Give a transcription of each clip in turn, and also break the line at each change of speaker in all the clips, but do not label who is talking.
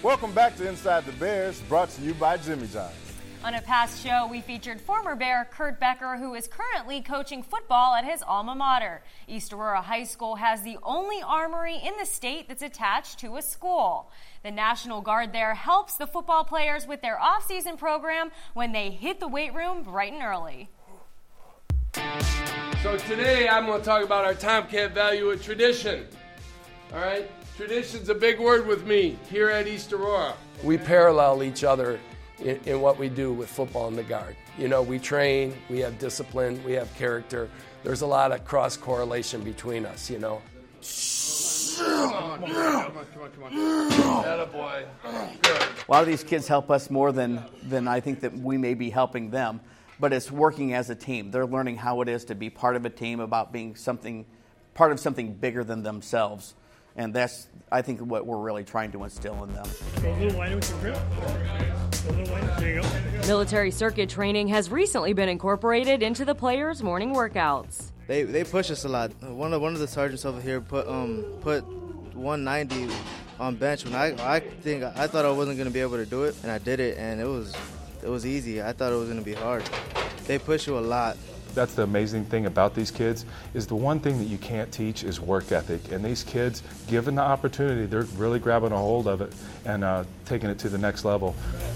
Welcome back to Inside the Bears, brought to you by Jimmy John's.
On a past show, we featured former Bear Kurt Becker, who is currently coaching football at his alma mater. East Aurora High School has the only armory in the state that's attached to a school. The National Guard there helps the football players with their off-season program when they hit the weight room bright and early.
So today I'm going to talk about our Tomcat value of tradition. All right? Tradition's a big word with me here at East Aurora. We parallel each other in what we do with football in the Guard. You know, we train, we have discipline, we have character. There's a lot of cross-correlation between us, you know. Come on. Attaboy. Good.
A lot of these kids help us more than I think that we may be helping them, but it's working as a team. They're learning how it is to be part of a team, about being part of something bigger than themselves. And that's, I think, what we're really trying to instill in them.
Go a little wider with your grip. Go a little wider. There you go.
Military circuit training has recently been incorporated into the players' morning workouts.
They push us a lot. One of the sergeants over here put 190 on bench when I thought I wasn't going to be able to do it, and I did it, and it was easy. I thought it was going to be hard. They push you a lot.
That's the amazing thing about these kids, is the one thing that you can't teach is work ethic. And these kids, given the opportunity, they're really grabbing a hold of it and taking it to the next level.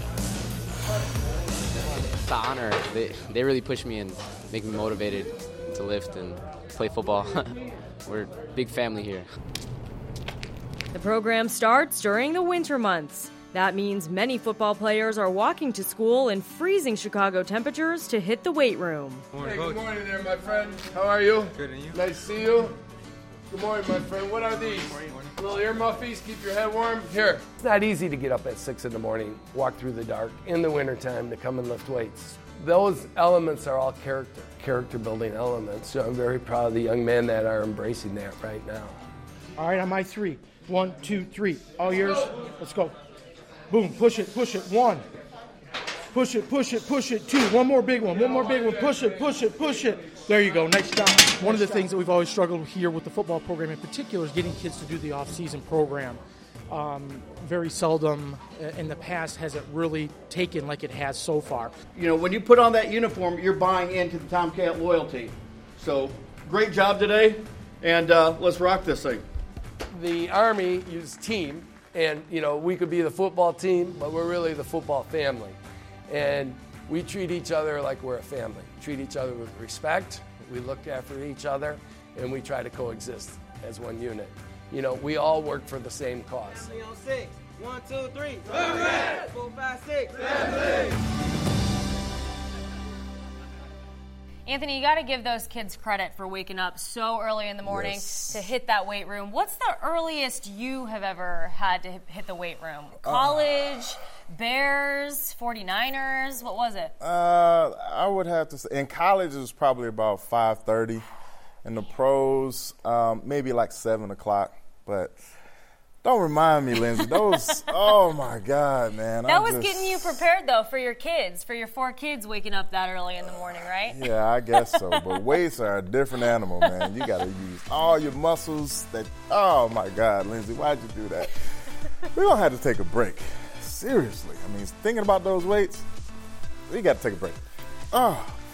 It's an honor. They really push me and make me motivated to lift and play football. We're a big family here.
The program starts during the winter months. That means many football players are walking to school in freezing Chicago temperatures to hit the weight room.
Hey, good morning there, my friend. How are you?
Good, and you?
Nice to see you. Good morning, my friend. What are these? Little ear muffies, keep your head warm. Here. It's not easy to get up at 6 in the morning, walk through the dark in the wintertime to come and lift weights. Those elements are all character building elements. So I'm very proud of the young men that are embracing that right now.
All right, on my 3. 1, 2, 3. All yours. Let's go. Boom, push it. 1. Push it. 2. One more big one. Push it. There you go. Nice job. One of the things that we've always struggled here with the football program in particular is getting kids to do the off-season program. Very seldom in the past has it really taken like it has so far.
You know, when you put on that uniform, you're buying into the Tomcat loyalty. So, great job today, and let's rock this thing.
The Army is team, and, you know, we could be the football team, but we're really the football family. And we treat each other like we're a family. Treat each other with respect. We look after each other, and we try to coexist as one unit. You know, we all work for the same cause.
3 on 6. 1, 2, 3. 4, 5, 6.
Anthony, you got to give those kids credit for waking up so early in the morning to hit that weight room. What's the earliest you have ever had to hit the weight room? College, Bears, 49ers, what was it?
I would have to say, in college it was probably about 5:30. In the pros, maybe like 7 o'clock. But don't remind me, Lindsay. Those, oh my God, man.
That was getting you prepared, though, for your kids, for your 4 kids waking up that early in the morning, right?
Yeah, I guess so. But weights are a different animal, man. You got to use all your muscles. Oh my God, Lindsay, why'd you do that? We're going to have to take a break. Seriously. I mean, thinking about those weights, we got to take a break. Oh.